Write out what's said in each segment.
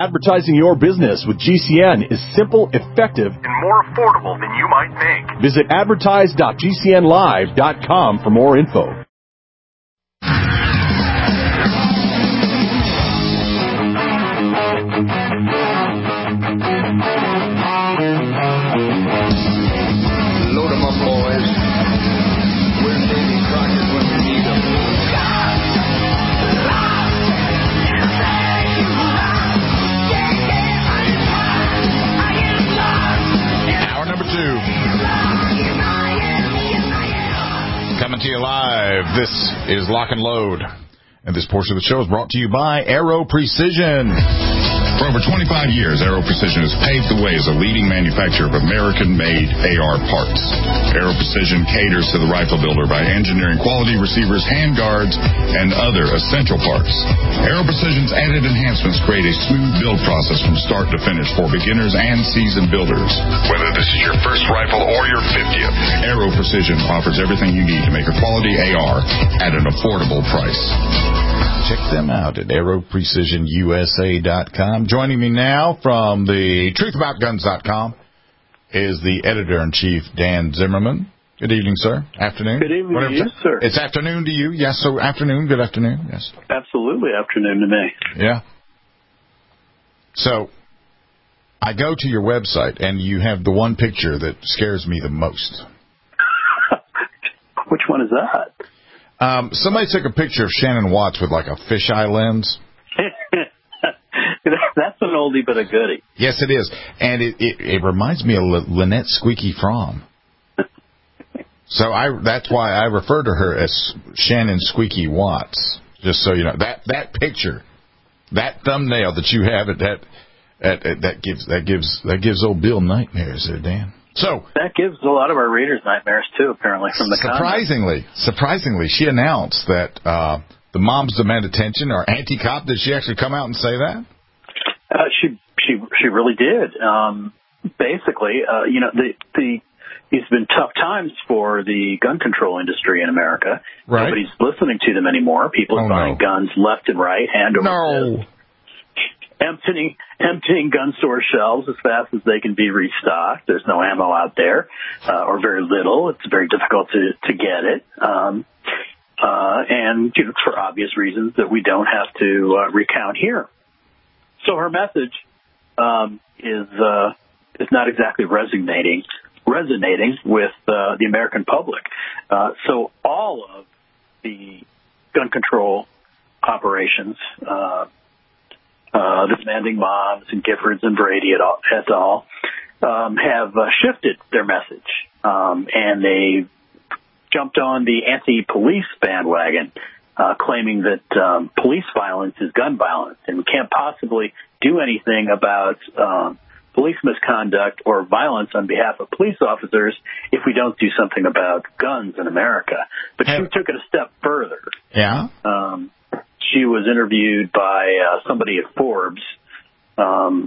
Advertising your business with GCN is simple, effective, and more affordable than you might think. Visit advertise.gcnlive.com for more info. Load 'em up, boys. Where's Davy Crockett when we need him? Hour number 2. Coming to you live. This is Lock and Load. And this portion of the show is brought to you by Aero Precision. For over 25 years, Aero Precision has paved the way as a leading manufacturer of American-made AR parts. Aero Precision caters to the rifle builder by engineering quality receivers, handguards, and other essential parts. Aero Precision's added enhancements create a smooth build process from start to finish for beginners and seasoned builders. Whether this is your first rifle or your 50th, Aero Precision offers everything you need to make a quality AR at an affordable price. Check them out at aeroprecisionusa.com. Joining me now from the truthaboutguns.com is the editor-in-chief, Dan Zimmerman. Good evening, sir. Afternoon. Good evening to you, sir. It's afternoon to you. Yes, so afternoon. Good afternoon. Yes. Absolutely afternoon to me. Yeah. So I go to your website, and you have the one picture that scares me the most. Which one is that? Somebody took a picture of Shannon Watts with like a fisheye lens. That's an oldie but a goodie. Yes, it is. And it reminds me of Lynette Squeaky Fromm. So that's why I refer to her as Shannon Squeaky Watts. Just so you know, that picture, that thumbnail that you have that gives old Bill nightmares there, Dan. So that gives a lot of our readers nightmares too, apparently, from the surprisingly, she announced that the moms demand attention or anti-cop. Did she actually come out and say that? She really did. Basically, it's been tough times for the gun control industry in America. Right. Nobody's listening to them anymore. People are buying guns left and right, hand over fist. Emptying gun store shelves as fast as they can be restocked. There's no ammo out there, or very little. It's very difficult to get it. And for obvious reasons that we don't have to recount here. So her message is not exactly resonating with the American public. So all of the gun control operations, the Demanding Moms and Giffords and Brady et al. Have shifted their message, and they jumped on the anti-police bandwagon, claiming that police violence is gun violence, and we can't possibly do anything about police misconduct or violence on behalf of police officers if we don't do something about guns in America. But she took it a step further. Yeah. She was interviewed by somebody at Forbes, and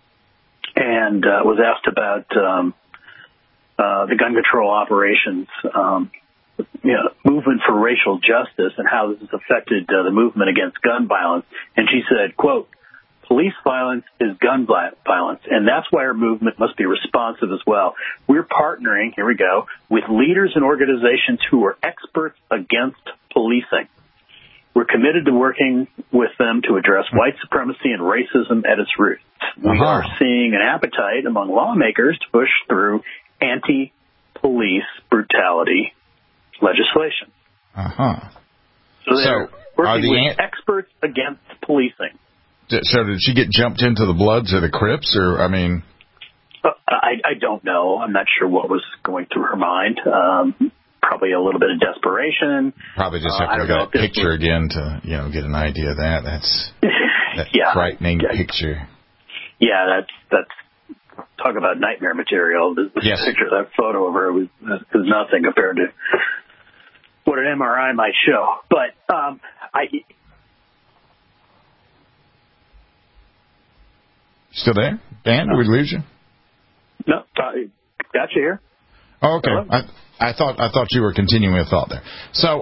was asked about the gun control operations, movement for racial justice and how this has affected the movement against gun violence. And she said, quote, "Police violence is gun violence, and that's why our movement must be responsive as well. We're partnering, here we go, with leaders and organizations who are experts against policing. We're committed to working with them to address white supremacy and racism at its roots. We are seeing an appetite among lawmakers to push through anti-police brutality legislation." So they're working with experts against policing. So did she get jumped into the Bloods or the Crips, or, I mean? I don't know. I'm not sure what was going through her mind. Probably a little bit of desperation. Probably just have to look at that picture again to, get an idea of that. That's that frightening picture. Yeah, that's talk about nightmare material. The picture, that photo of her was nothing compared to what an MRI might show. But Still there? Dan, did we lose you? No, got you here. Oh, okay. I thought you were continuing a thought there. So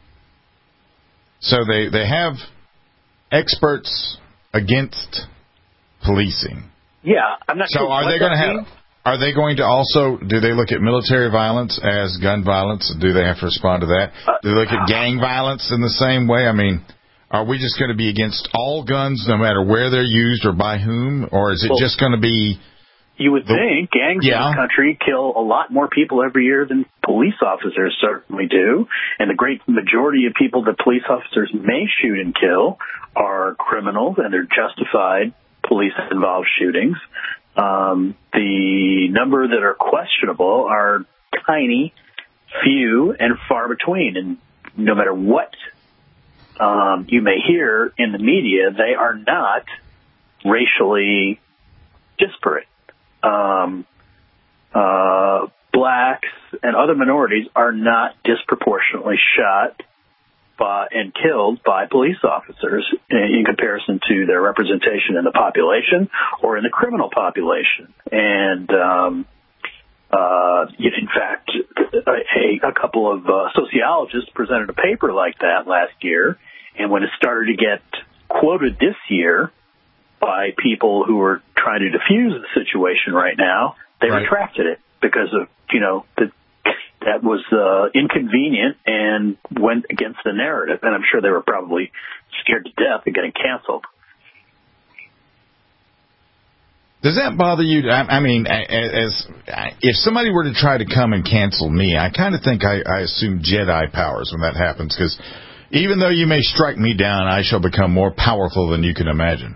they have experts against policing. Yeah, I'm not sure. So are they going to have? Are they going to also? Do they look at military violence as gun violence? Do they have to respond to that? Do they look at gang violence in the same way? I mean, are we just going to be against all guns, no matter where they're used or by whom, or is it just going to be? You would think gangs in this country kill a lot more people every year than police officers certainly do, and the great majority of people that police officers may shoot and kill are criminals, and they're justified police-involved shootings. The number that are questionable are tiny, few, and far between. And no matter what you may hear in the media, they are not racially disparate. Blacks and other minorities are not disproportionately shot and killed by police officers in comparison to their representation in the population or in the criminal population. And in fact, a couple of sociologists presented a paper like that last year, and when it started to get quoted this year by people who are trying to diffuse the situation right now, they retracted it because of, that was inconvenient and went against the narrative. And I'm sure they were probably scared to death of getting canceled. Does that bother you? I mean, if somebody were to try to come and cancel me, I kind of think I assume Jedi powers when that happens, because even though you may strike me down, I shall become more powerful than you can imagine.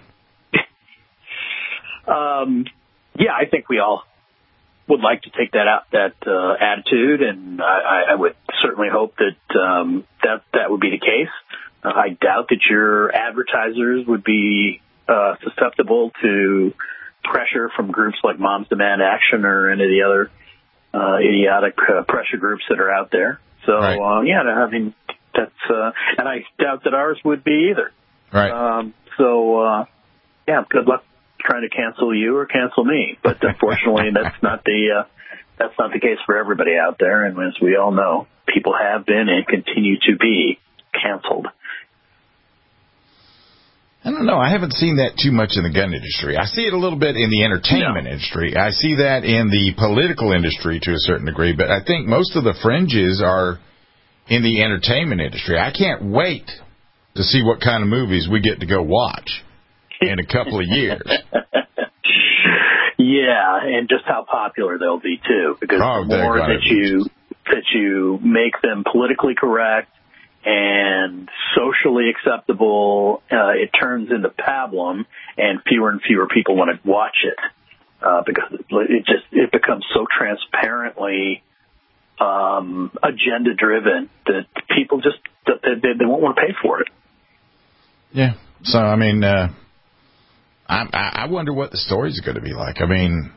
Yeah, I think we all would like to take that attitude, and I would certainly hope that that would be the case. I doubt that your advertisers would be susceptible to pressure from groups like Moms Demand Action or any of the other idiotic pressure groups that are out there. So yeah, I mean that's and I doubt that ours would be either. Right. Yeah, good luck trying to cancel you or cancel me, but unfortunately that's not the case for everybody out there, and as we all know, people have been and continue to be canceled. I don't know. I haven't seen that too much in the gun industry. I see it a little bit in the entertainment industry. I see that in the political industry to a certain degree, but I think most of the fringes are in the entertainment industry. I can't wait to see what kind of movies we get to go watch in a couple of years. Yeah, and just how popular they'll be too, because the more that you make them politically correct and socially acceptable, it turns into pablum, and fewer people want to watch it because it becomes so transparently agenda driven that people just they won't want to pay for it. Yeah. So I mean. I wonder what the stories are going to be like. I mean,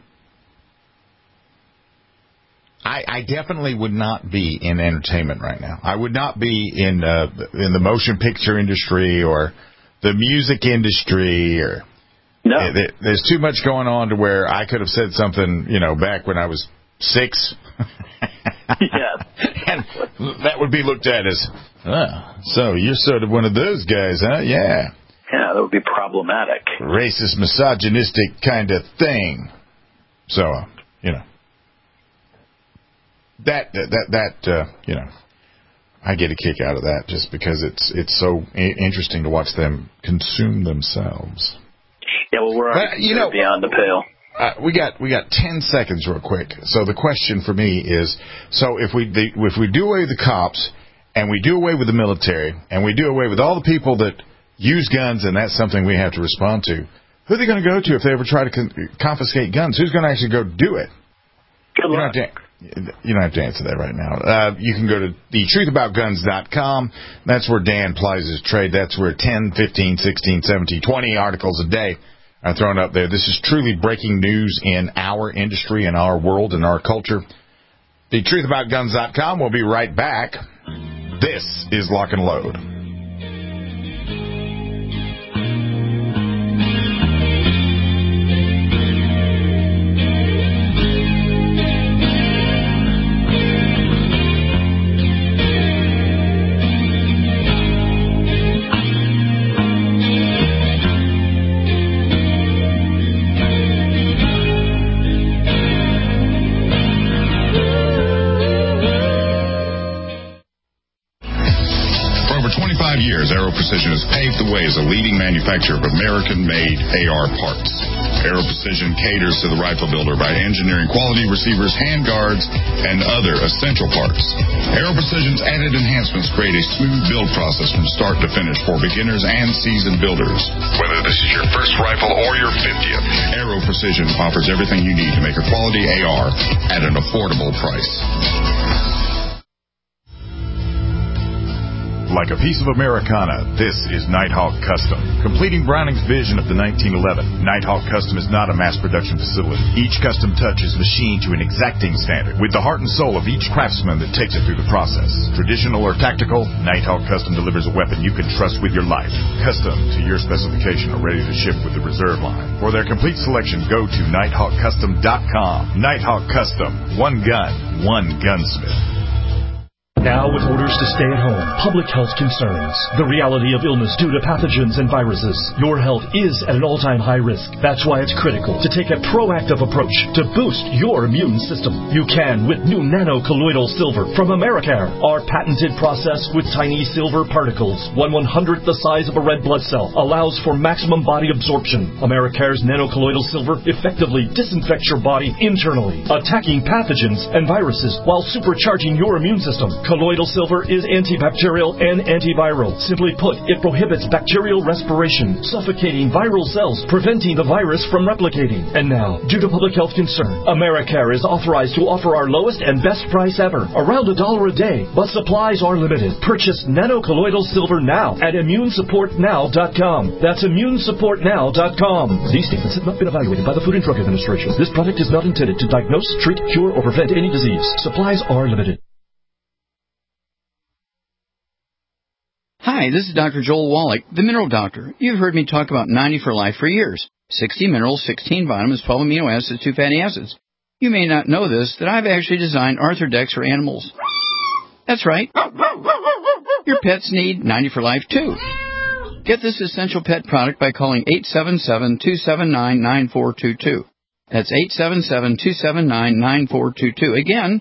I definitely would not be in entertainment right now. I would not be in the motion picture industry or the music industry. Or no. There's too much going on to where I could have said something, back when I was 6. Yeah. And that would be looked at as, so you're sort of one of those guys, huh? Yeah. Yeah, that would be problematic. Racist, misogynistic kind of thing. So, I get a kick out of that just because it's so interesting to watch them consume themselves. Yeah, well, we're beyond the pale. We got 10 seconds real quick. So the question for me is, so if we do away with the cops and we do away with the military and we do away with all the people that use guns, and that's something we have to respond to, who are they going to go to if they ever try to confiscate guns? Who's going to actually go do it? Good luck. You don't have to answer that right now. You can go to thetrutheaboutguns.com. That's where Dan plies his trade. That's where 10, 15, 16, 17, 20 articles a day are thrown up there. This is truly breaking news in our industry, in our world, in our culture. thetrutheaboutguns.com. We'll be right back. This is Lock and Load. Precision has paved the way as a leading manufacturer of American-made AR parts. Aero Precision caters to the rifle builder by engineering quality receivers, handguards, and other essential parts. Aero Precision's added enhancements create a smooth build process from start to finish for beginners and seasoned builders. Whether this is your first rifle or your 50th, Aero Precision offers everything you need to make a quality AR at an affordable price. Like a piece of Americana, this is Nighthawk Custom. Completing Browning's vision of the 1911, Nighthawk Custom is not a mass production facility. Each custom touch is machined to an exacting standard, with the heart and soul of each craftsman that takes it through the process. Traditional or tactical, Nighthawk Custom delivers a weapon you can trust with your life. Custom to your specification or ready to ship with the reserve line. For their complete selection, go to NighthawkCustom.com. Nighthawk Custom. One gun, one gunsmith. Now, with orders to stay at home, public health concerns, the reality of illness due to pathogens and viruses, your health is at an all-time high risk. That's why it's critical to take a proactive approach to boost your immune system. You can with new nano-colloidal silver from Americare. Our patented process with tiny silver particles, 1/100th the size of a red blood cell, allows for maximum body absorption. Americare's nano-colloidal silver effectively disinfects your body internally, attacking pathogens and viruses while supercharging your immune system. Colloidal silver is antibacterial and antiviral. Simply put, it prohibits bacterial respiration, suffocating viral cells, preventing the virus from replicating. And now, due to public health concern, Americare is authorized to offer our lowest and best price ever, around $1 a day, but supplies are limited. Purchase nano-colloidal silver now at ImmuneSupportNow.com. That's ImmuneSupportNow.com. These statements have not been evaluated by the Food and Drug Administration. This product is not intended to diagnose, treat, cure, or prevent any disease. Supplies are limited. Hi, this is Dr. Joel Wallach, the Mineral Doctor. You've heard me talk about 90 for Life for years. 60 minerals, 16 vitamins, 12 amino acids, 2 fatty acids. You may not know this, that I've actually designed Arthrodex for animals. That's right. Your pets need 90 for Life, too. Get this essential pet product by calling 877-279-9422. That's 877-279-9422. Again,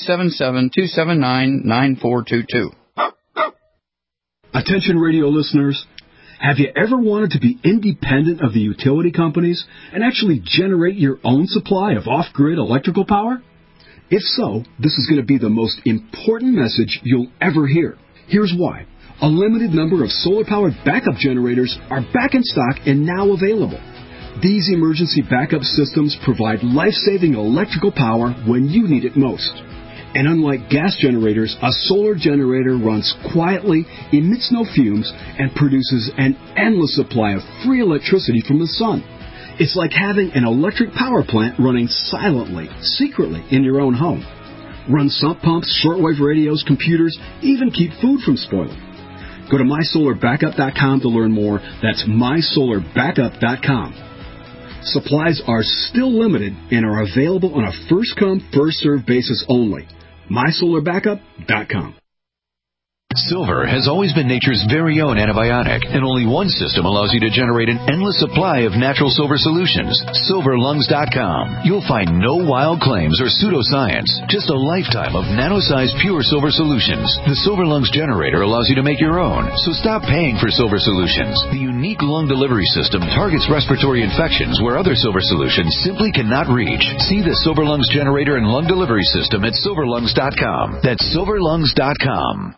877-279-9422. Attention radio listeners, have you ever wanted to be independent of the utility companies and actually generate your own supply of off-grid electrical power? If so, this is going to be the most important message you'll ever hear. Here's why. A limited number of solar-powered backup generators are back in stock and now available. These emergency backup systems provide life-saving electrical power when you need it most. And unlike gas generators, a solar generator runs quietly, emits no fumes, and produces an endless supply of free electricity from the sun. It's like having an electric power plant running silently, secretly in your own home. Run sump pumps, shortwave radios, computers, even keep food from spoiling. Go to MySolarBackup.com to learn more. That's MySolarBackup.com. Supplies are still limited and are available on a first-come, first-served basis only. MySolarBackup.com. Silver has always been nature's very own antibiotic, and only one system allows you to generate an endless supply of natural silver solutions. SilverLungs.com. You'll find no wild claims or pseudoscience, just a lifetime of nano-sized pure silver solutions. The Silver Lungs generator allows you to make your own, so stop paying for silver solutions. The unique lung delivery system targets respiratory infections where other silver solutions simply cannot reach. See the Silver Lungs generator and lung delivery system at SilverLungs.com. That's SilverLungs.com.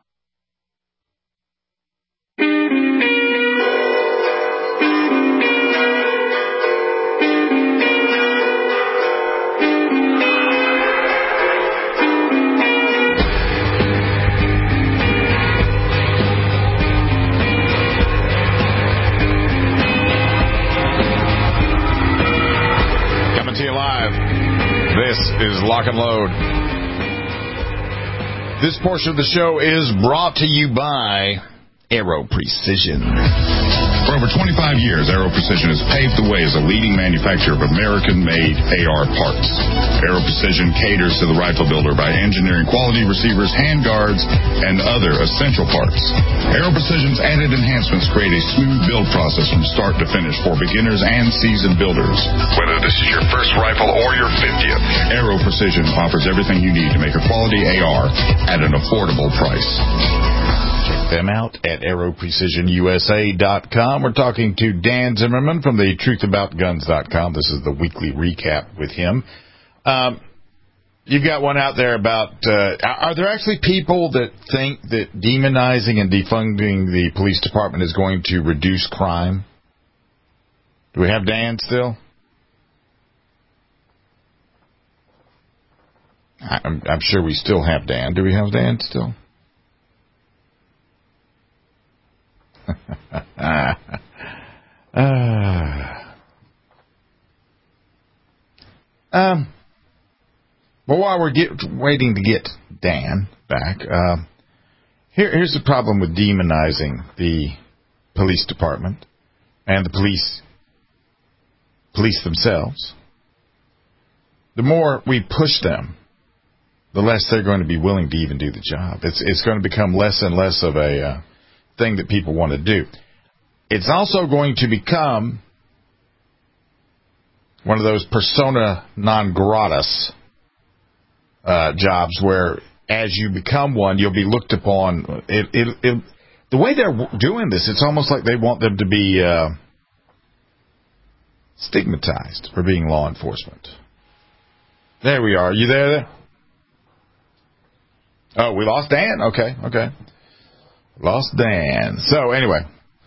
This is Lock and Load. This portion of the show is brought to you by Aero Precision. For over 25 years, Aero Precision has paved the way as a leading manufacturer of American-made AR parts. Aero Precision caters to the rifle builder by engineering quality receivers, handguards, and other essential parts. Aero Precision's added enhancements create a smooth build process from start to finish for beginners and seasoned builders. Whether this is your first rifle or your 50th, Aero Precision offers everything you need to make a quality AR at an affordable price. Check them out at ArrowPrecisionUSA.com. We're talking to Dan Zimmerman from the TruthAboutGuns.com. This is the weekly recap with him. You've got one out there about, are there actually people that think that demonizing and defunding the police department is going to reduce crime? Do we have Dan still? I'm sure we still have Dan. Do we have Dan still? Well, while we're waiting to get Dan back, here's the problem with demonizing the police department and the police themselves. The more we push them, the less they're going to be willing to even do the job. It's going to become less and less of a thing that people want to do. It's also going to become one of those persona non gratis jobs where as you become one, you'll be looked upon. The way they're doing this, it's almost like they want them to be stigmatized for being law enforcement. There we are. You there? Oh, we lost Dan? Okay. Lost Dan. So, anyway.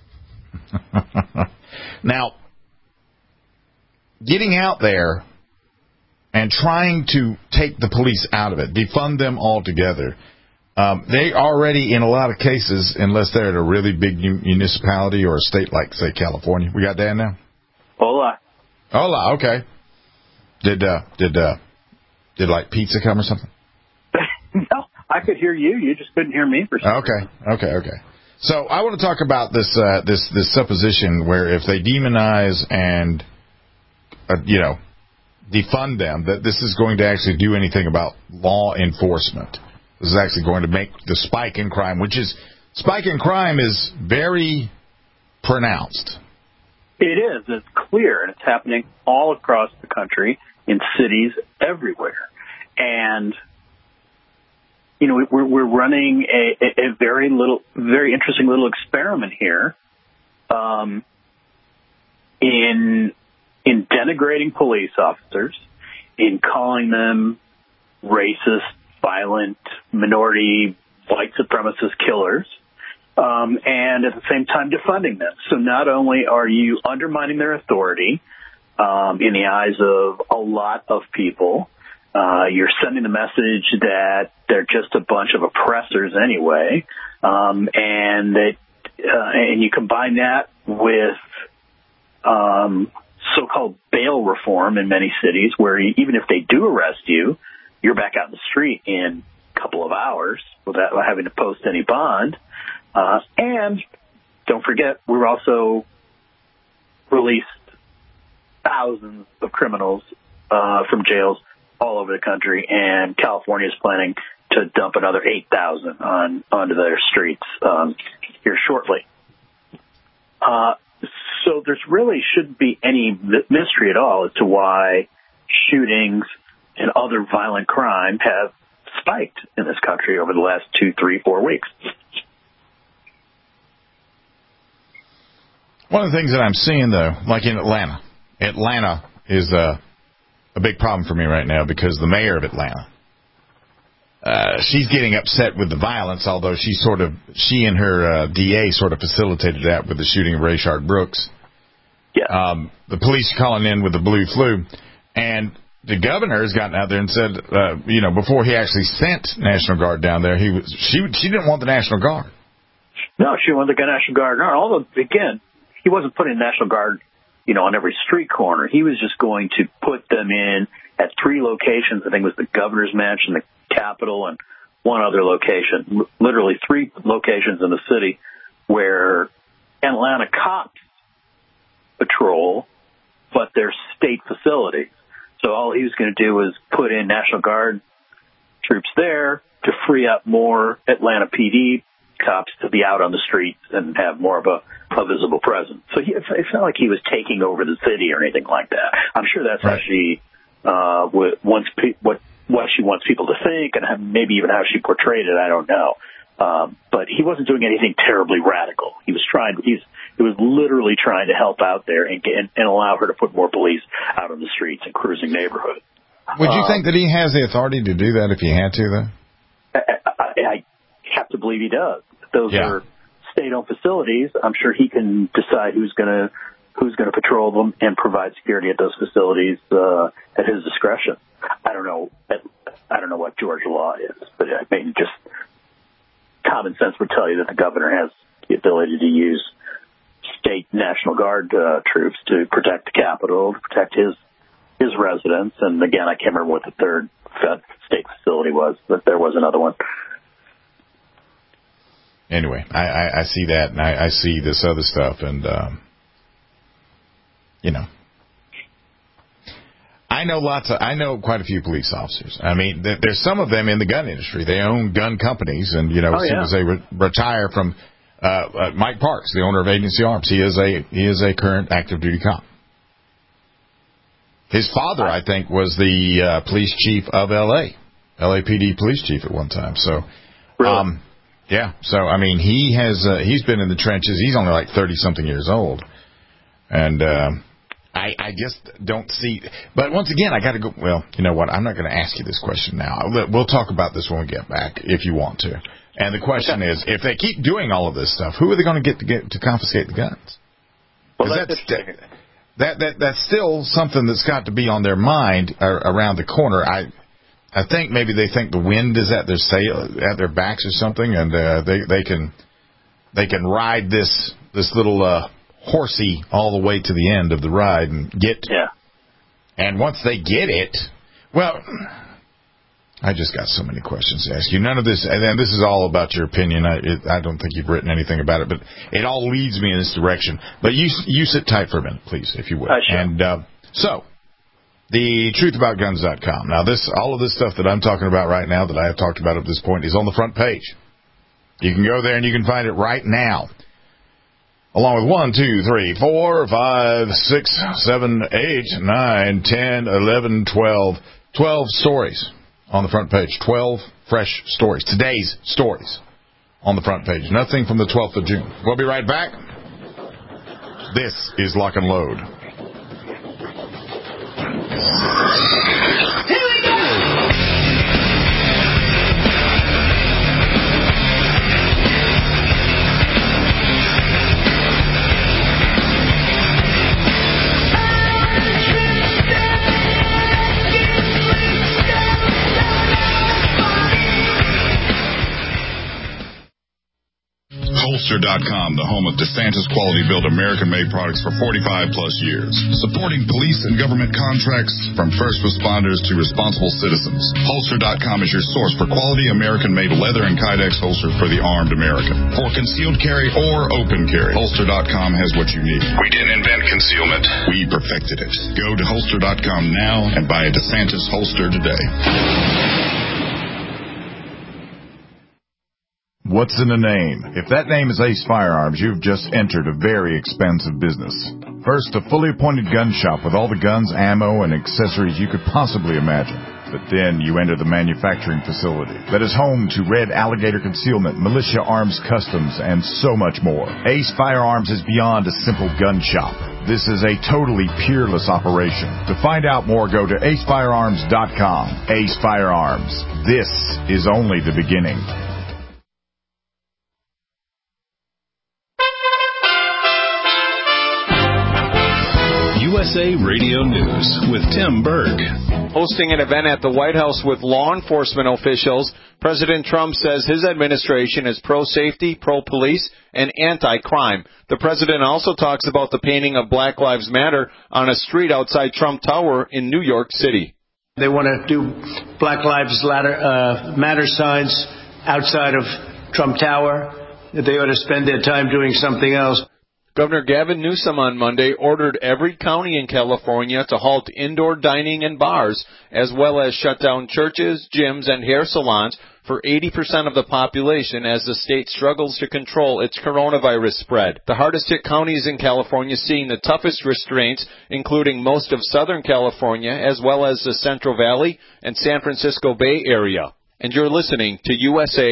Now, getting out there and trying to take the police out of it, defund them altogether, they already, in a lot of cases, unless they're at a really big municipality or a state like, say, California. We got Dan now? Hola, okay. Did like pizza come or something? No, I could hear you. You just couldn't hear me for some reason. Okay. So I want to talk about this supposition where if they demonize and defund them, that this is going to actually do anything about law enforcement. This is actually going to make the spike in crime, spike in crime is very pronounced. It is. It's clear, and it's happening all across the country, in cities everywhere. And we're running a very interesting little experiment here, in denigrating police officers, in calling them racist, violent, minority, white supremacist killers, and at the same time defunding them. So not only are you undermining their authority in the eyes of a lot of people, you're sending the message that they're just a bunch of oppressors anyway, and you combine that with so-called bail reform in many cities, where even if they do arrest you, you're back out in the street in a couple of hours without having to post any bond. And don't forget, we've also released thousands of criminals from jails all over the country, and California is planning to dump another 8,000 onto their streets here shortly. So there's really shouldn't be any mystery at all as to why shootings and other violent crime have spiked in this country over the last 2, 3, 4 weeks. One of the things that I'm seeing, though, like in Atlanta is a big problem for me right now because the mayor of Atlanta, she's getting upset with the violence, although she and her DA sort of facilitated that with the shooting of Rayshard Brooks. Yeah. The police calling in with the blue flu, and the governor has gotten out there and said, before he actually sent National Guard down there, she didn't want the National Guard. No, she wanted the National Guard. Although, again, he wasn't putting National Guard, on every street corner. He was just going to put them in at 3 locations. I think it was the governor's mansion, the Capitol, and one other location. Literally 3 locations in the city where Atlanta cops patrol, but they're state facilities. So all he was going to do was put in National Guard troops there to free up more Atlanta PD cops to be out on the streets and have more of a visible presence. So it's not like he was taking over the city or anything like that. I'm sure that's how she wants what she wants people to think, and maybe even how she portrayed it. I don't know. But he wasn't doing anything terribly radical. He was literally trying to help out there and allow her to put more police out on the streets and cruising neighborhoods. Would you think that he has the authority to do that if he had to, though? I have to believe he does. Those are state-owned facilities. I'm sure he can decide who's going to patrol them and provide security at those facilities at his discretion. I don't know what Georgia law is, but I mean, just common sense would tell you that the governor has the ability to use state National Guard troops to protect the Capitol, to protect his residents. And again, I can't remember what the third state facility was, but there was another one. Anyway, I see that, and I see this other stuff, and I know quite a few police officers. I mean, there's some of them in the gun industry. They own gun companies, and as soon as they retire from Mike Parks, the owner of Agency Arms, he is a current active duty cop. His father, I think, was the police chief of LAPD police chief at one time. So, really? So I mean, he's been in the trenches. He's only like 30-something years old, and I just don't see. But once again, I got to go. Well, you know what? I'm not going to ask you this question now. We'll talk about this when we get back, if you want to. And the question is, if they keep doing all of this stuff, who are they going to get to confiscate the guns? Well, that's still something that's got to be on their mind around the corner. I think maybe they think the wind is at their backs or something, and they can ride this little horsey all the way to the end of the ride and get. Yeah. And once they get it, well, I just got so many questions to ask you. None of this, and then this is all about your opinion. I don't think you've written anything about it, but it all leads me in this direction. But you sit tight for a minute, please, if you would. Sure. And so, the truthaboutguns.com. Now, all of this stuff that I'm talking about right now, that I have talked about at this point, is on the front page. You can go there and you can find it right now. Along with 1, 2, 3, 4, 5, 6, 7, 8, 9, 10, 11, 12 stories on the front page. 12 fresh stories. Today's stories on the front page. Nothing from the 12th of June. We'll be right back. This is Lock and Load. Holster.com, the home of DeSantis quality-built American-made products for 45-plus years. Supporting police and government contracts from first responders to responsible citizens. Holster.com is your source for quality American-made leather and Kydex holsters for the armed American. For concealed carry or open carry, Holster.com has what you need. We didn't invent concealment. We perfected it. Go to Holster.com now and buy a DeSantis holster today. What's in a name? If that name is Ace Firearms, you've just entered a very expensive business. First, a fully appointed gun shop with all the guns, ammo, and accessories you could possibly imagine. But then you enter the manufacturing facility that is home to Red Alligator Concealment, Militia Arms Customs, and so much more. Ace Firearms is beyond a simple gun shop. This is a totally peerless operation. To find out more, go to acefirearms.com. Ace Firearms. This is only the beginning. USA Radio News with Tim Berg. Hosting an event at the White House with law enforcement officials, President Trump says his administration is pro-safety, pro-police, and anti-crime. The president also talks about the painting of Black Lives Matter on a street outside Trump Tower in New York City. They want to do Black Lives Matter signs outside of Trump Tower. They ought to spend their time doing something else. Governor Gavin Newsom on Monday ordered every county in California to halt indoor dining and bars, as well as shut down churches, gyms, and hair salons for 80% of the population as the state struggles to control its coronavirus spread. The hardest hit counties in California seeing the toughest restraints, including most of Southern California, as well as the Central Valley and San Francisco Bay Area. And you're listening to USA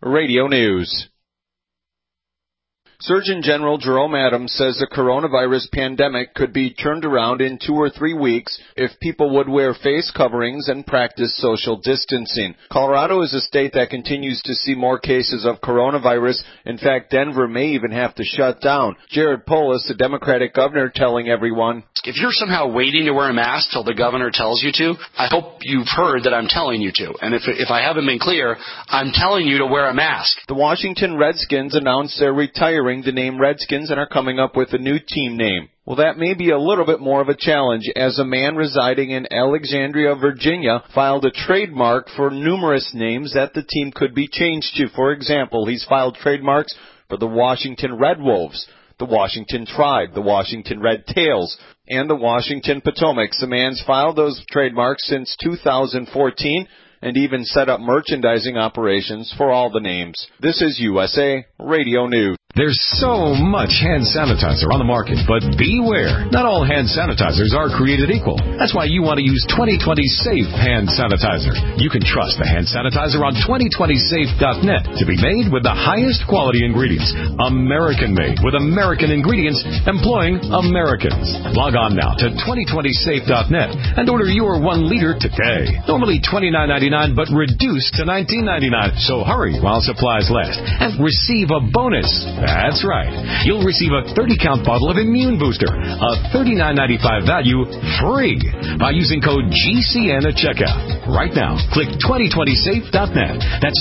Radio News. Surgeon General Jerome Adams says the coronavirus pandemic could be turned around in 2 or 3 weeks if people would wear face coverings and practice social distancing. Colorado is a state that continues to see more cases of coronavirus. In fact, Denver may even have to shut down. Jared Polis, the Democratic governor, telling everyone, if you're somehow waiting to wear a mask till the governor tells you to, I hope you've heard that I'm telling you to. And if I haven't been clear, I'm telling you to wear a mask. The Washington Redskins announced they're retiring the name Redskins and are coming up with a new team name. Well, that may be a little bit more of a challenge, as a man residing in Alexandria, Virginia, filed a trademark for numerous names that the team could be changed to. For example, he's filed trademarks for the Washington Red Wolves, the Washington Tribe, the Washington Red Tails, and the Washington Potomacs. The man's filed those trademarks since 2014 and even set up merchandising operations for all the names. This is USA Radio News. There's so much hand sanitizer on the market, but beware. Not all hand sanitizers are created equal. That's why you want to use 2020 Safe Hand Sanitizer. You can trust the hand sanitizer on 2020safe.net to be made with the highest quality ingredients. American-made with American ingredients employing Americans. Log on now to 2020safe.net and order your 1 liter today. Normally $29.99, but reduced to $19.99. So hurry while supplies last and receive a bonus. That's right. You'll receive a 30-count bottle of Immune Booster, a $39.95 value, free by using code GCN at checkout. Right now, click 2020safe.net. That's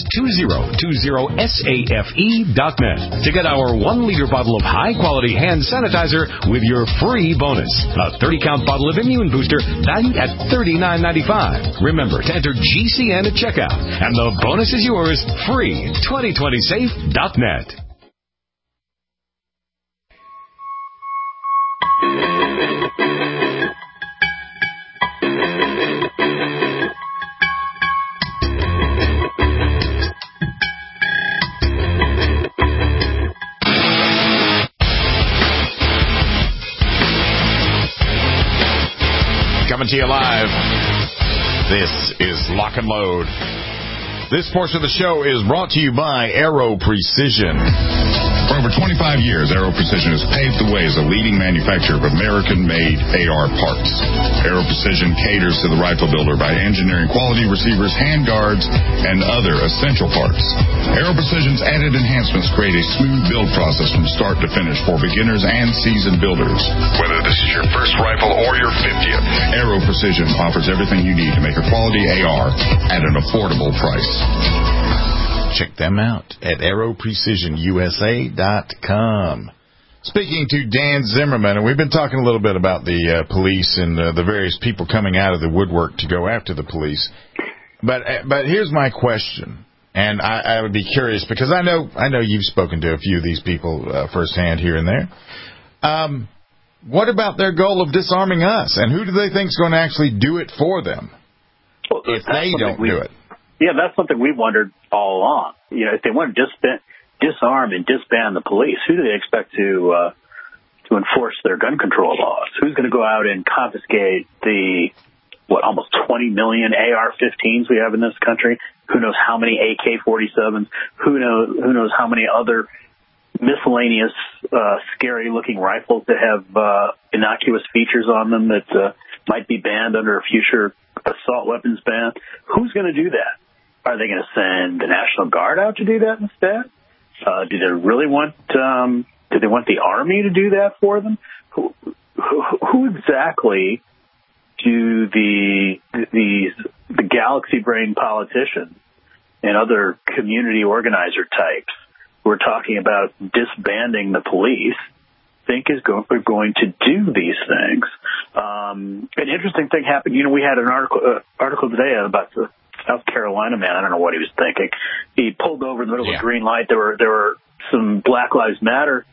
2020safe.net to get our 1-liter bottle of high-quality hand sanitizer with your free bonus. A 30-count bottle of Immune Booster valued at $39.95. Remember to enter GCN at checkout, and the bonus is yours free. 2020safe.net. Coming to you live. This is Lock and Load. This portion of the show is brought to you by Aero Precision. For over 25 years, Aero Precision has paved the way as a leading manufacturer of American-made AR parts. Aero Precision caters to the rifle builder by engineering quality receivers, handguards, and other essential parts. Aero Precision's added enhancements create a smooth build process from start to finish for beginners and seasoned builders. Whether this is your first rifle or your 50th, Aero Precision offers everything you need to make a quality AR at an affordable price. Check them out at aeroprecisionusa.com. Speaking to Dan Zimmerman, and we've been talking a little bit about the police and the various people coming out of the woodwork to go after the police. But here's my question, and I would be curious because I know you've spoken to a few of these people firsthand here and there. What about their goal of disarming us, and who do they think is going to actually do it for them if they don't do it? Yeah, that's something we've wondered all along. You know, if they want to disarm and disband the police, who do they expect to enforce their gun control laws? Who's going to go out and confiscate the almost 20 million AR-15s we have in this country? Who knows how many AK-47s? Who knows how many other miscellaneous, scary-looking rifles that have innocuous features on them that might be banned under a future assault weapons ban? Who's going to do that? Are they going to send the National Guard out to do that instead? Do they really want? Do they want the Army to do that for them? Who exactly do the galaxy brain politicians and other community organizer types who are talking about disbanding the police think is going to do these things? An interesting thing happened. You know, we had an article today about the South Carolina man. I don't know what he was thinking. He pulled over in the middle of a green light. There were some Black Lives Matter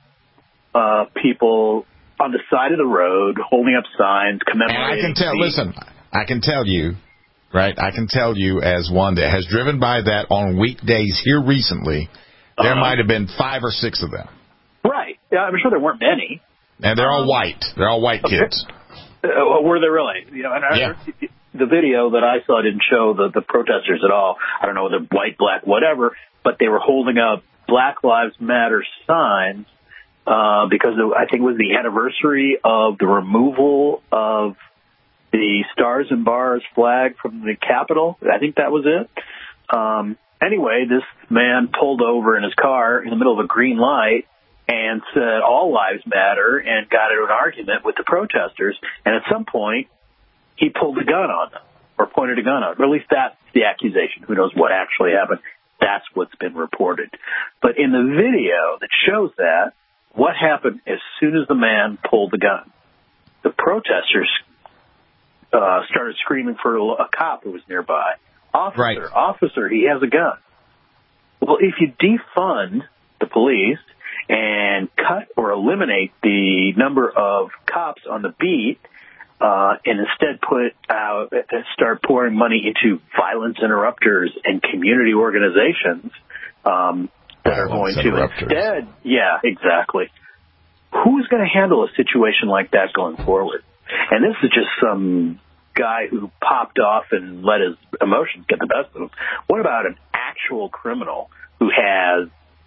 people on the side of the road holding up signs commemorating. And I can tell. Listen, I can tell you, right? I can tell you as one that has driven by that on weekdays here recently. There might have been 5 or 6 of them. Right. Yeah, I'm sure there weren't many. And they're all white. They're all white kids. Were they really? You know, and the video that I saw didn't show the protesters at all. I don't know whether white, black, whatever. but they were holding up Black Lives Matter signs because I think it was the anniversary of the removal of the Stars and Bars flag from the Capitol. I think that was it. Anyway, this man pulled over in his car in the middle of a green light and said all lives matter and got into an argument with the protesters. And at some point, he pulled a gun on them or pointed a gun on them. Or at least that's the accusation. Who knows what actually happened? That's what's been reported. But in the video that shows that, what happened as soon as the man pulled the gun? The protesters started screaming for a cop who was nearby. Officer, he has a gun. Well, if you defund the police and cut or eliminate the number of cops on the beat, and instead start pouring money into violence interrupters and community organizations that are going to instead, yeah, exactly. Who's going to handle a situation like that going forward? And this is just some guy who popped off and let his emotions get the best of him. What about an actual criminal who has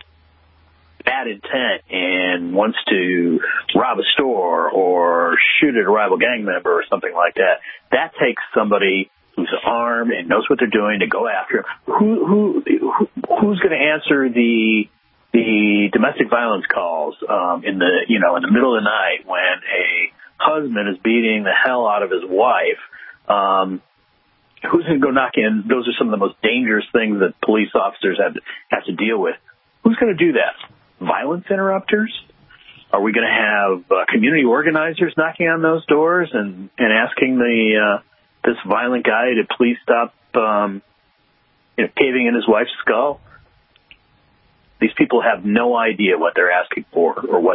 bad intent and wants to rob a store or shoot at a rival gang member or something like that? That takes somebody who's armed and knows what they're doing to go after him. Who's going to answer the domestic violence calls in the middle of the night when a husband is beating the hell out of his wife? Who's going to go knock in? Those are some of the most dangerous things that police officers have to deal with. Who's going to do that? Violence interrupters? Are we going to have community organizers knocking on those doors and asking this violent guy to please stop caving in his wife's skull? These people have no idea what they're asking for or what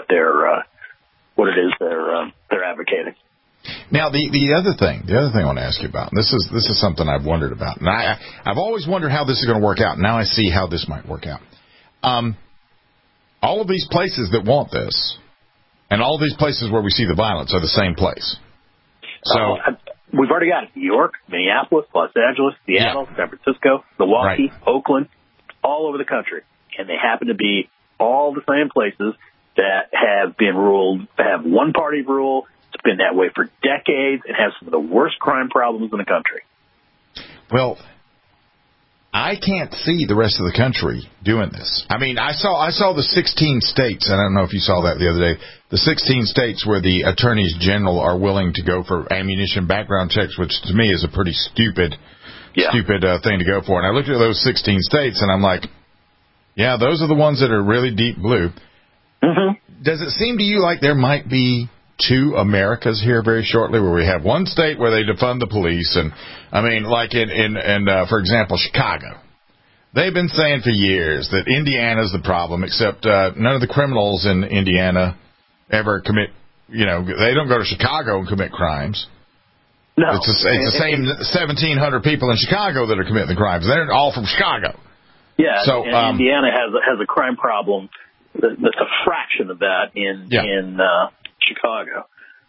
it is they're advocating. Now, the other thing I want to ask you about, and this is something I've wondered about, and I've always wondered how this is going to work out. Now I see how this might work out. All of these places that want this, and all of these places where we see the violence are the same place. So we've already got New York, Minneapolis, Los Angeles, Seattle, San Francisco, Milwaukee, Oakland, all over the country, and they happen to be all the same places that have been ruled, have one-party rule. It's been that way for decades and has some of the worst crime problems in the country. Well, I can't see the rest of the country doing this. I mean, I saw the 16 states, and I don't know if you saw that the other day, the 16 states where the attorneys general are willing to go for ammunition background checks, which to me is a pretty stupid thing to go for. And I looked at those 16 states, and I'm like, yeah, those are the ones that are really deep blue. Mm-hmm. Does it seem to you like there might be two Americas here very shortly, where we have one state where they defund the police, and I mean, like in for example, Chicago, they've been saying for years that Indiana's the problem, except none of the criminals in Indiana ever commit. They don't go to Chicago and commit crimes. No, it's the same 1,700 people in Chicago that are committing the crimes. They're all from Chicago. Yeah, so and Indiana has a crime problem that's a fraction of that in Chicago.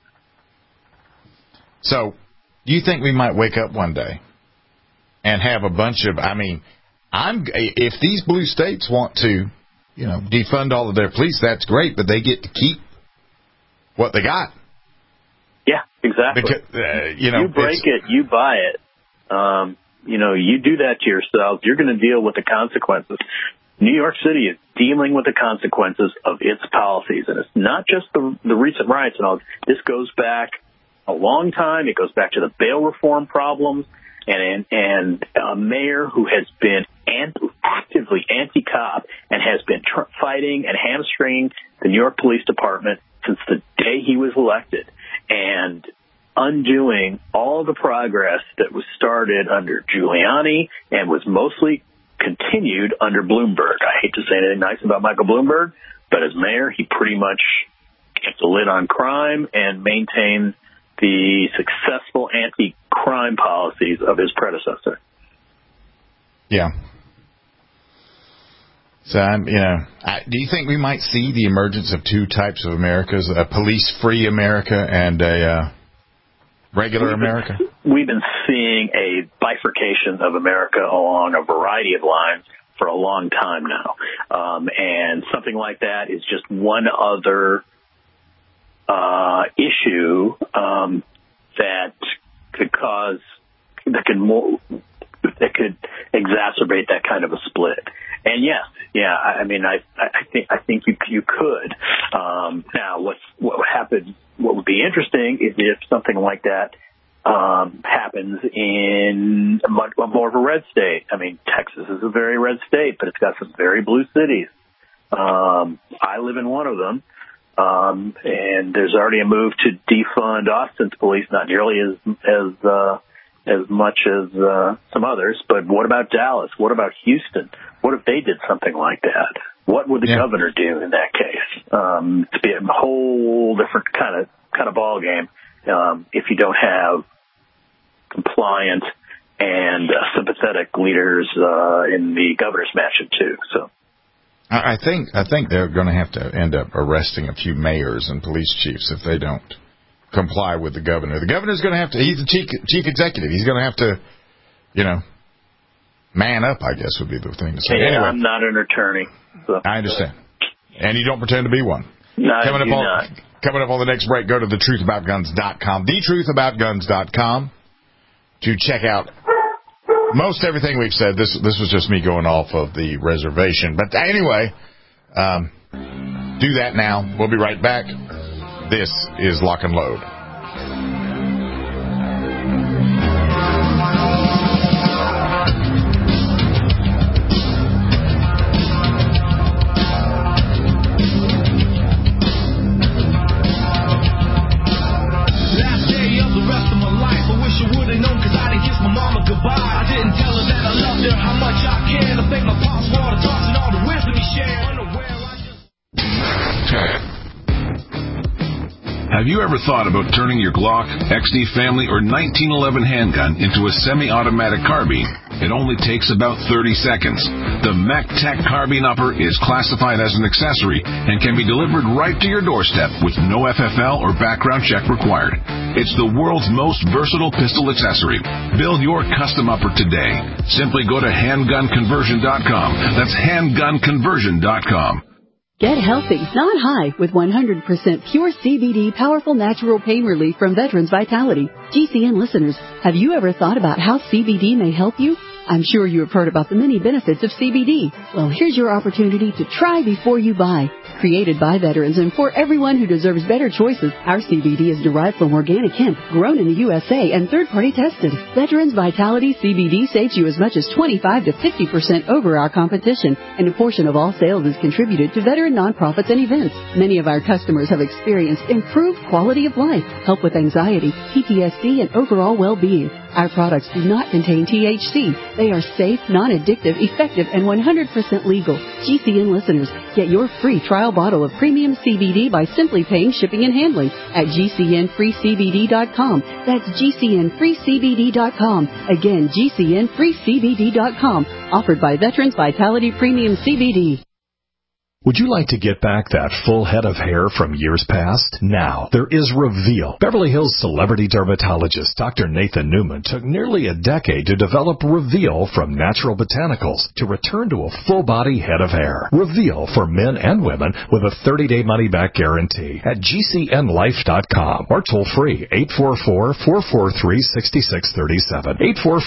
So, do you think we might wake up one day and have a bunch of? I mean, if these blue states want to, defund all of their police, that's great, but they get to keep what they got. Yeah, exactly. Because, you break it, you buy it. You do that to yourself, you're going to deal with the consequences. New York City is dealing with the consequences of its policies, and it's not just the recent riots and all. This goes back a long time. It goes back to the bail reform problems and a mayor who has been actively anti-cop and has been fighting and hamstringing the New York Police Department since the day he was elected, and undoing all the progress that was started under Giuliani and was mostly continued under Bloomberg. I hate to say anything nice about Michael Bloomberg, but as mayor, he pretty much kept the lid on crime and maintained the successful anti-crime policies of his predecessor. Yeah. So, do you think we might see the emergence of two types of Americas, a police-free America and a regular America? We've been seeing a bifurcation of America along a variety of lines, for a long time now. And something like that is just one other issue that could exacerbate that kind of a split. And yes, I mean, I think you could. Now, what would be interesting is if something like that happens in more of a red state. I mean, Texas is a very red state, but it's got some very blue cities. I live in one of them. And there's already a move to defund Austin's police, not nearly as much as some others. But what about Dallas? What about Houston? What if they did something like that? What would the governor do in that case? It'd be a whole different kind of ball game if you don't have compliant and sympathetic leaders in the governor's mansion too. So. I think they're going to have to end up arresting a few mayors and police chiefs if they don't comply with the governor. The governor's going to have to. He's the chief executive. He's going to have to, man up, I guess would be the thing to say. Yeah, anyway, I'm not an attorney. So. I understand. And you don't pretend to be one. No, I do not. Coming up on the next break, go to thetruthAboutGuns.com, thetruthAboutGuns.com, to check out most everything we've said. This was just me going off of the reservation. But anyway, do that now. We'll be right back. This is Lock and Load. Have you ever thought about turning your Glock, XD Family, or 1911 handgun into a semi-automatic carbine? It only takes about 30 seconds. The MacTac Carbine Upper is classified as an accessory and can be delivered right to your doorstep with no FFL or background check required. It's the world's most versatile pistol accessory. Build your custom upper today. Simply go to handgunconversion.com. That's handgunconversion.com. Get healthy, not high, with 100% pure CBD powerful natural pain relief from Veterans Vitality. GCN listeners, have you ever thought about how CBD may help you? I'm sure you have heard about the many benefits of CBD. Well, here's your opportunity to try before you buy. Created by veterans and for everyone who deserves better choices, our CBD is derived from organic hemp, grown in the USA and third-party tested. Veterans Vitality CBD saves you as much as 25 to 50% over our competition, and a portion of all sales is contributed to veteran nonprofits and events. Many of our customers have experienced improved quality of life, help with anxiety, PTSD, and overall well-being. Our products do not contain THC. They are safe, non-addictive, effective, and 100% legal. GCN listeners, get your free trial bottle of premium CBD by simply paying shipping and handling at GCNFreeCBD.com. That's GCNFreeCBD.com. Again, GCNFreeCBD.com. Offered by Veterans Vitality Premium CBD. Would you like to get back that full head of hair from years past? Now, there is Reveal. Beverly Hills celebrity dermatologist Dr. Nathan Newman took nearly a decade to develop Reveal from natural botanicals to return to a full-body head of hair. Reveal for men and women with a 30-day money-back guarantee at GCNLife.com or toll-free 844-443-6637.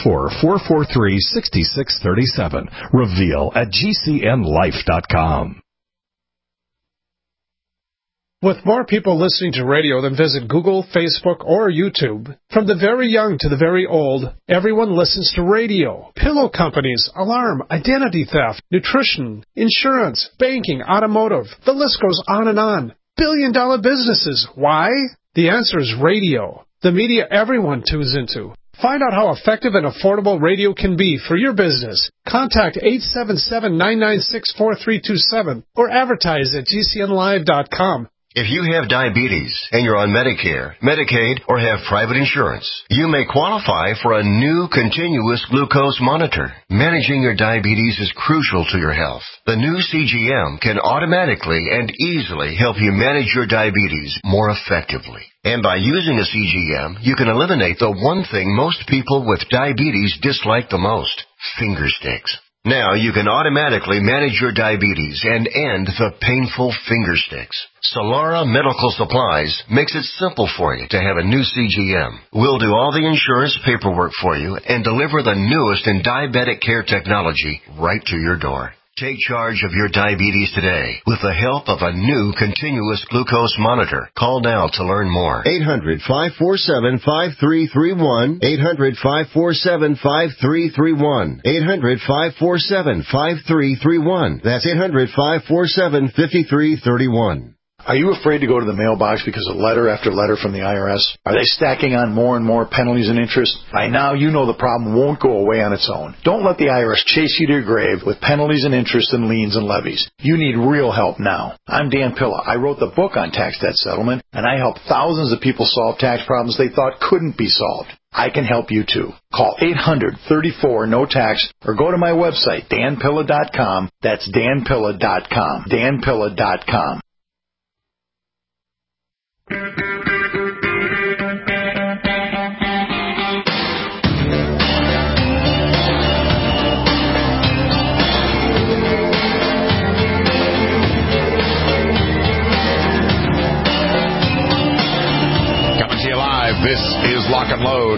844-443-6637. Reveal at GCNLife.com. With more people listening to radio than visit Google, Facebook, or YouTube, from the very young to the very old, everyone listens to radio. Pillow companies, alarm, identity theft, nutrition, insurance, banking, automotive. The list goes on and on. Billion-dollar businesses. Why? The answer is radio. The media everyone tunes into. Find out how effective and affordable radio can be for your business. Contact 877-996-4327 or advertise at GCNLive.com. If you have diabetes and you're on Medicare, Medicaid, or have private insurance, you may qualify for a new continuous glucose monitor. Managing your diabetes is crucial to your health. The new CGM can automatically and easily help you manage your diabetes more effectively. And by using a CGM, you can eliminate the one thing most people with diabetes dislike the most: finger sticks. Now you can automatically manage your diabetes and end the painful finger sticks. Solara Medical Supplies makes it simple for you to have a new CGM. We'll do all the insurance paperwork for you and deliver the newest in diabetic care technology right to your door. Take charge of your diabetes today with the help of a new continuous glucose monitor. Call now to learn more. 800-547-5331. 800-547-5331. 800-547-5331. That's 800-547-5331. Are you afraid to go to the mailbox because of letter after letter from the IRS? Are they stacking on more and more penalties and interest? By now, you know the problem won't go away on its own. Don't let the IRS chase you to your grave with penalties and interest and liens and levies. You need real help now. I'm Dan Pilla. I wrote the book on tax debt settlement, and I helped thousands of people solve tax problems they thought couldn't be solved. I can help you too. Call 800-34-NO-TAX or go to my website, danpilla.com. That's danpilla.com. danpilla.com. Coming to you live, this is Lock and Load.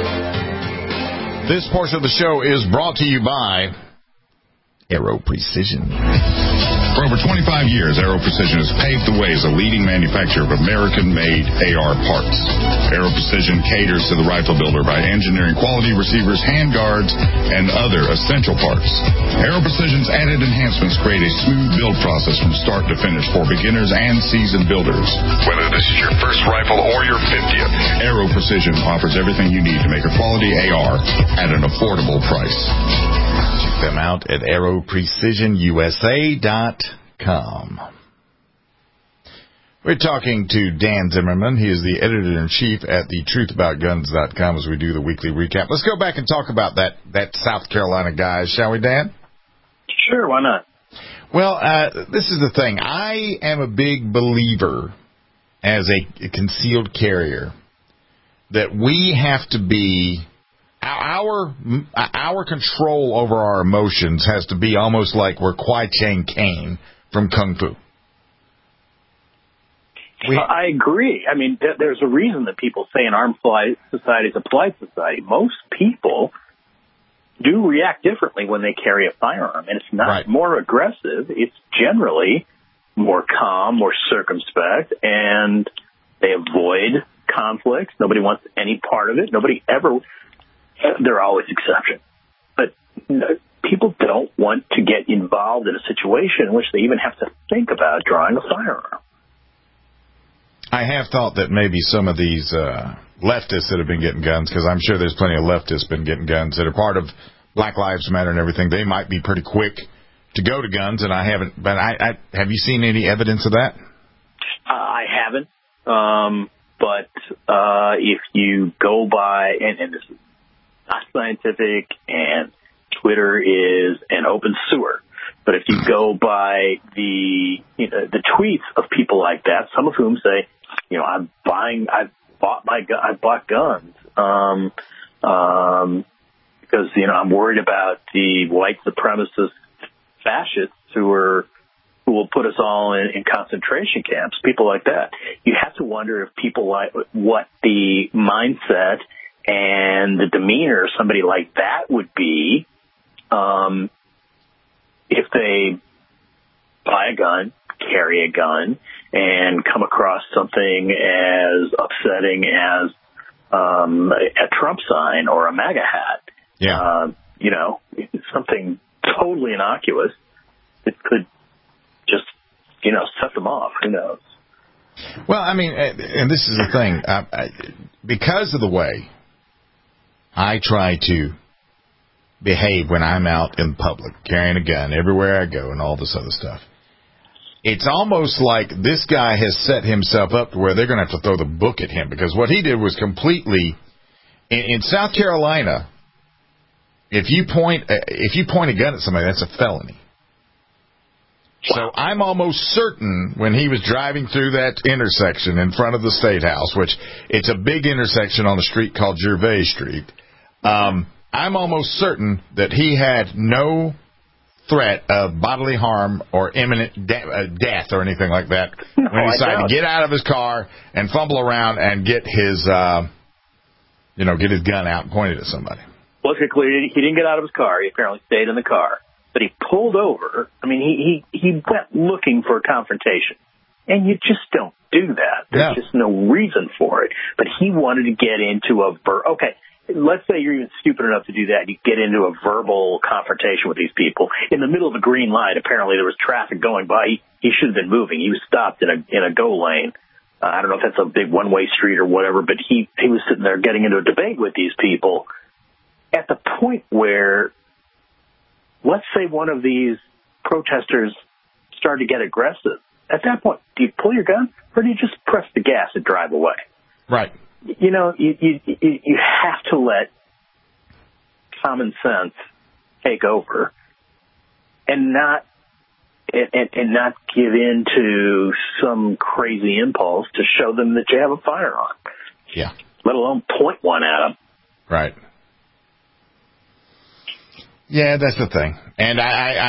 This portion of the show is brought to you by Aero Precision. For over 25 years, Aero Precision has paved the way as a leading manufacturer of American-made AR parts. Aero Precision caters to the rifle builder by engineering quality receivers, handguards, and other essential parts. Aero Precision's added enhancements create a smooth build process from start to finish for beginners and seasoned builders. Whether this is your first rifle or your 50th, Aero Precision offers everything you need to make a quality AR at an affordable price. Check them out at aeroprecisionusa.com. We're talking to Dan Zimmerman. He is the editor-in-chief at thetruthaboutguns.com as we do the weekly recap. Let's go back and talk about that South Carolina guy, shall we, Dan? Sure, why not? Well, this is the thing. I am a big believer as a concealed carrier that we have to be... Our control over our emotions has to be almost like we're Kwai Chang Caine from Kung Fu. I agree. I mean, there's a reason that people say an armed society is a polite society. Most people do react differently when they carry a firearm, and it's not more aggressive. It's generally more calm, more circumspect, and they avoid conflicts. Nobody wants any part of it. Nobody ever... There are always exceptions. But people don't want to get involved in a situation in which they even have to think about drawing a firearm. I have thought that maybe some of these leftists that have been getting guns, because I'm sure there's plenty of leftists been getting guns that are part of Black Lives Matter and everything, they might be pretty quick to go to guns, and I haven't. But have you seen any evidence of that? I haven't. But if you go by, and this is not scientific, and Twitter is an open sewer. But if you go by the tweets of people like that, some of whom say, I bought guns because I'm worried about the white supremacist fascists who will put us all in concentration camps. People like that. You have to wonder if people like what the mindset and the demeanor of somebody like that would be if they buy a gun, carry a gun, and come across something as upsetting as a Trump sign or a MAGA hat. Yeah. Something totally innocuous that could just, set them off. Who knows? Well, I mean, and this is the thing. Because of the way I try to behave when I'm out in public, carrying a gun everywhere I go and all this other stuff, it's almost like this guy has set himself up to where they're going to have to throw the book at him, because what he did was completely... In South Carolina, if you point a gun at somebody, that's a felony. So I'm almost certain when he was driving through that intersection in front of the State House, which it's a big intersection on a street called Gervais Street, I'm almost certain that he had no threat of bodily harm or imminent death or anything like that when he decided to get out of his car and fumble around and get his, get his gun out and point it at somebody. Well, it's clear he didn't get out of his car. He apparently stayed in the car. But he pulled over. I mean, he went looking for a confrontation. And you just don't do that. There's just no reason for it. But he wanted to get into okay, let's say you're even stupid enough to do that. You get into a verbal confrontation with these people. In the middle of a green light, apparently there was traffic going by. He should have been moving. He was stopped in a go lane. I don't know if that's a big one-way street or whatever, but he was sitting there getting into a debate with these people at the point where, let's say one of these protesters started to get aggressive. At that point, do you pull your gun or do you just press the gas and drive away? Right. You have to let common sense take over and not give in to some crazy impulse to show them that you have a firearm. Yeah. Let alone point one at them. Right. Yeah, that's the thing. And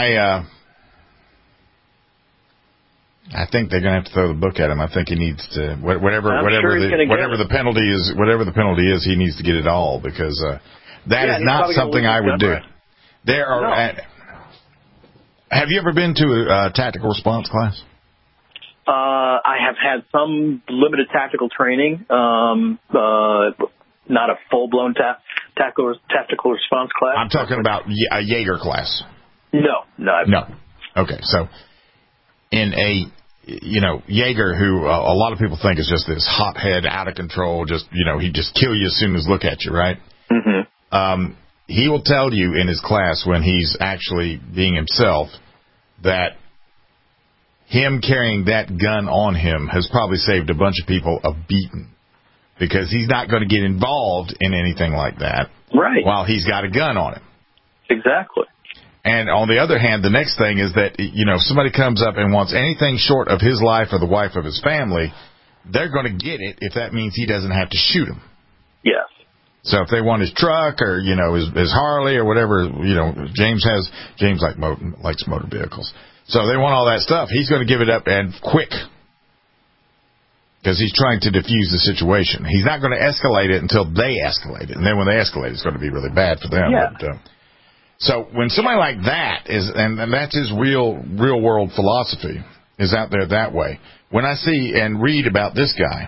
I think they're going to have to throw the book at him. I think he needs to whatever the penalty is, he needs to get it all because that is not something I would do. There are. Have you ever been to a tactical response class? I have had some limited tactical training, not a full-blown tactical response class. I'm talking about a Jaeger class. No. Okay, so in a Jaeger, who a lot of people think is just this hothead, out of control, just he'd just kill you as soon as look at you, right? Mm-hmm. He will tell you in his class when he's actually being himself that him carrying that gun on him has probably saved a bunch of people a beating because he's not going to get involved in anything like that while he's got a gun on him. Exactly. And on the other hand, the next thing is that, if somebody comes up and wants anything short of his life or the wife of his family, they're going to get it if that means he doesn't have to shoot him. Yes. So if they want his truck or, his Harley or whatever, James likes motor vehicles. So they want all that stuff. He's going to give it up and quick because he's trying to diffuse the situation. He's not going to escalate it until they escalate it. And then when they escalate, it's going to be really bad for them. Yeah. But, so when somebody like that is, and that's his real world philosophy, is out there that way. When I see and read about this guy,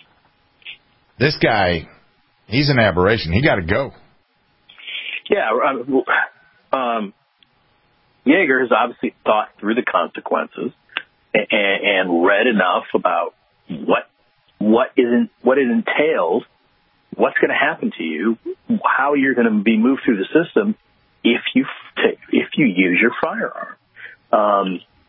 he's an aberration. He got to go. Yeah. Jaeger has obviously thought through the consequences and read enough about what it entails, what's going to happen to you, how you're going to be moved through the system if you use your firearm. I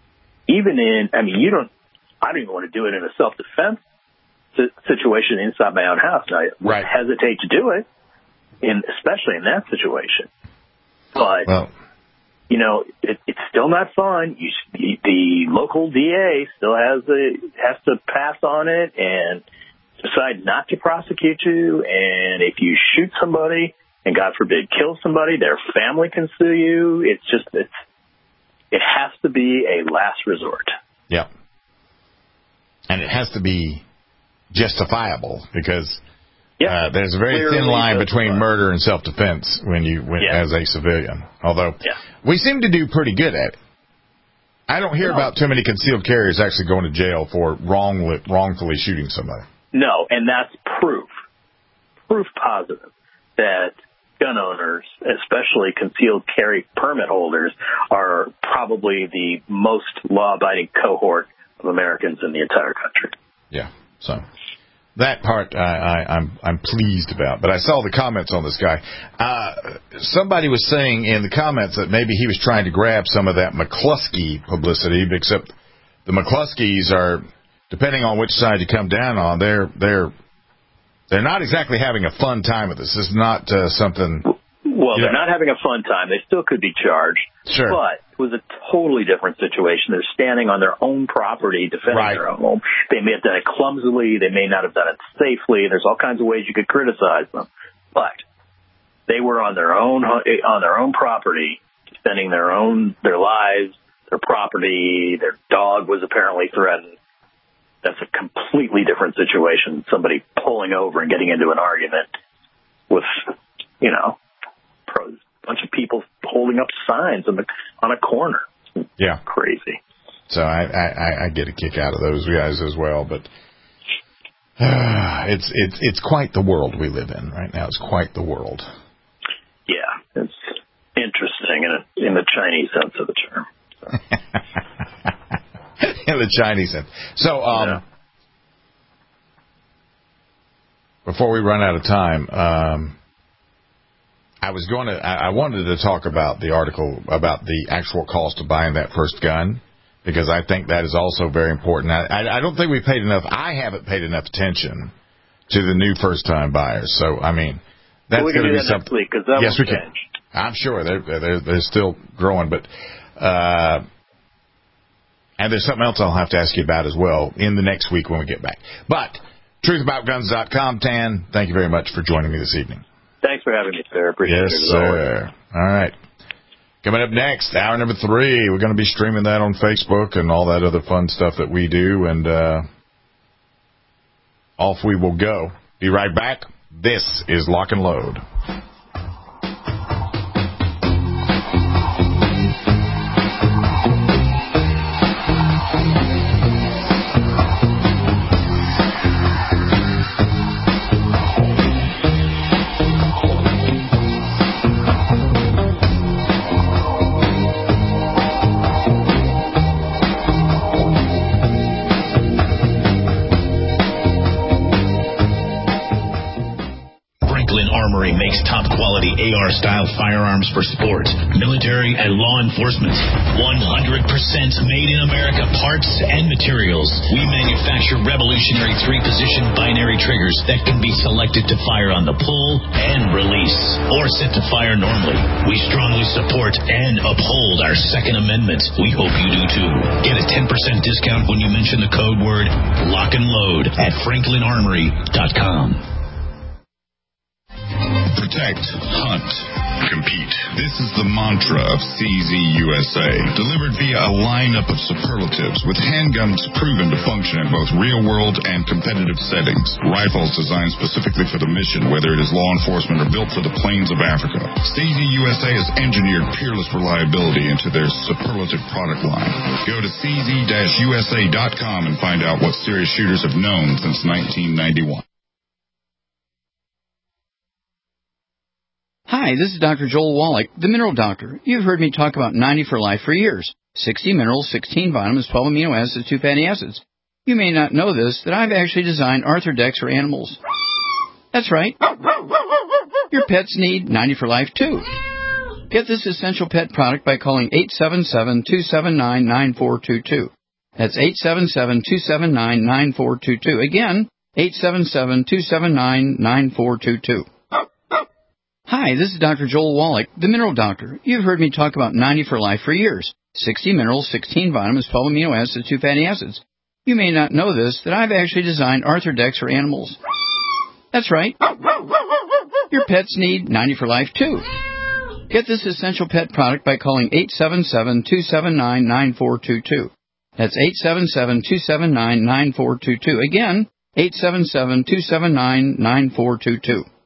don't even want to do it in a self-defense situation inside my own house. I would hesitate to do it, especially in that situation. But, it's still not fun. The local DA still has to pass on it and decide not to prosecute you. And if you shoot somebody and, God forbid, kill somebody, their family can sue you. It has to be a last resort. Yep. And it has to be justifiable because there's a very thin line between murder and self-defense as a civilian. Although we seem to do pretty good at it. I don't hear about too many concealed carriers actually going to jail for wrongfully shooting somebody. No, and that's proof positive that gun owners, especially concealed carry permit holders, are probably the most law-abiding cohort of Americans in the entire country. Yeah, so that part I'm pleased about. But I saw the comments on this guy. Somebody was saying in the comments that maybe he was trying to grab some of that McCluskey publicity, except the McCluskeys are, depending on which side you come down on, they're not exactly having a fun time with this. This is not something... Well, they're not having a fun time. They still could be charged. Sure. But it was a totally different situation. They're standing on their own property, defending their own home. They may have done it clumsily. They may not have done it safely. There's all kinds of ways you could criticize them. But they were on their own property defending their lives, their property. Their dog was apparently threatened. That's a completely different situation. Somebody pulling over and getting into an argument with, a bunch of people holding up signs on a corner. Yeah. Crazy. So I get a kick out of those guys as well, but it's quite the world we live in right now. It's quite the world. Yeah, it's interesting in the Chinese sense of the term. So. In the Chinese sense. So, before we run out of time, I wanted to talk about the article about the actual cost of buying that first gun, because I think that is also very important. I don't think we paid enough. I haven't paid enough attention to the new first-time buyers. So, I mean, that's going to be something. Next week, because that yes, we can. Change. I'm sure they're still growing, but and there's something else I'll have to ask you about as well in the next week when we get back. But truthaboutguns.com, Tan, thank you very much for joining me this evening. Thanks for having me, sir. Appreciate it. Yes, sir. All right. Coming up next, hour number 3, we're going to be streaming that on Facebook and all that other fun stuff that we do, and off we will go. Be right back. This is Lock and Load. AR-style firearms for sport, military, and law enforcement. 100% made in America parts and materials. We manufacture revolutionary 3-position binary triggers that can be selected to fire on the pull and release, or set to fire normally. We strongly support and uphold our Second Amendment. We hope you do too. Get a 10% discount when you mention the code word Lock and Load at FranklinArmory.com. Protect, hunt, compete. This is the mantra of CZ USA, delivered via a lineup of superlatives with handguns proven to function in both real-world and competitive settings. Rifles designed specifically for the mission, whether it is law enforcement or built for the plains of Africa. CZ USA has engineered peerless reliability into their superlative product line. Go to cz-usa.com and find out what serious shooters have known since 1991. Hi, this is Dr. Joel Wallach, the Mineral Doctor. You've heard me talk about 90 for Life for years. 60 minerals, 16 vitamins, 12 amino acids, 2 fatty acids. You may not know this, that I've actually designed Arthrodex for animals. That's right. Your pets need 90 for Life, too. Get this essential pet product by calling 877-279-9422. That's 877-279-9422. Again, 877-279-9422. Hi, this is Dr. Joel Wallach, the Mineral Doctor. You've heard me talk about 90 for Life for years. 60 minerals, 16 vitamins, 12 amino acids, 2 fatty acids. You may not know this, that I've actually designed Arthrodex for animals. That's right. Your pets need 90 for Life, too. Get this essential pet product by calling 877-279-9422. That's 877-279-9422. Again, 877-279-9422.